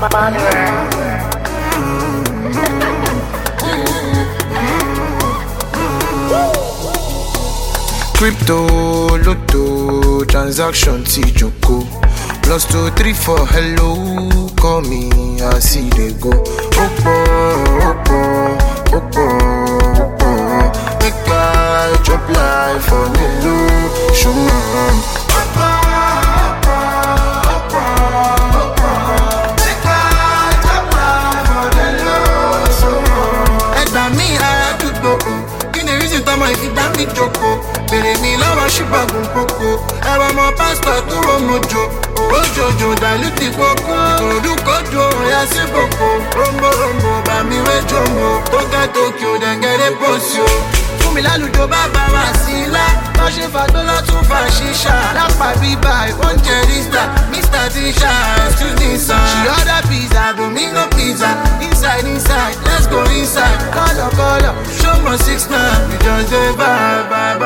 Crypto, lotto, transaction, T-Joko. +234, hello, call me, I see they go. Oppo, make I drop life for the low, show me. If you damn me joko, bere mi lọ́wọ́ ṣùgbọ́n kókó. Ẹ̀rọ ọmọ pásítọ̀ tó rọ mojo, owó jojo dàlúti kókó. Orúkọ̀dọ̀ ọ̀yà sí bòkó, rombo bá mi wé jòmó. Tó kẹ́ Tokyo dẹ̀gẹ́dẹ́ pọ̀sí o. Fún mi lálùjọ bàbá wa sí ilá. Wọ́n ṣe fàgbọ́ lọ́tún fa ṣíṣà. Lápá bíbá ìwọ́n jẹ rísítà. Mr. Tisha, excuse me sir. She order pizza, Domino pizza. Inside, let's go inside. Color, show me 6'9". We just dey vibe.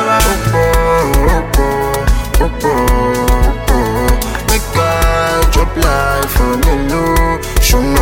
Oppo. Make I drop life for the low, show me.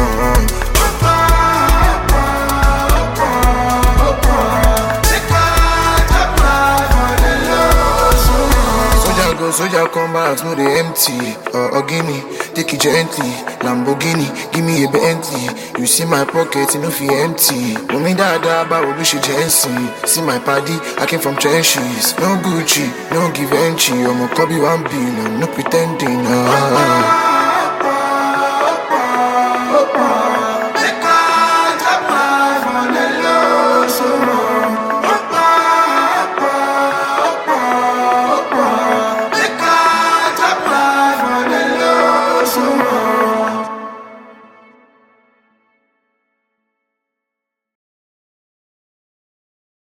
Soldier come back, no they empty. Gimme, take it gently. Lamborghini, give me a Bentley. You see my pocket, you know feel empty. Mommy dada, but we should Jency. See my party, I came from trenches. No Gucci, no give entry. I'm a Kobe 1 billion, no pretending.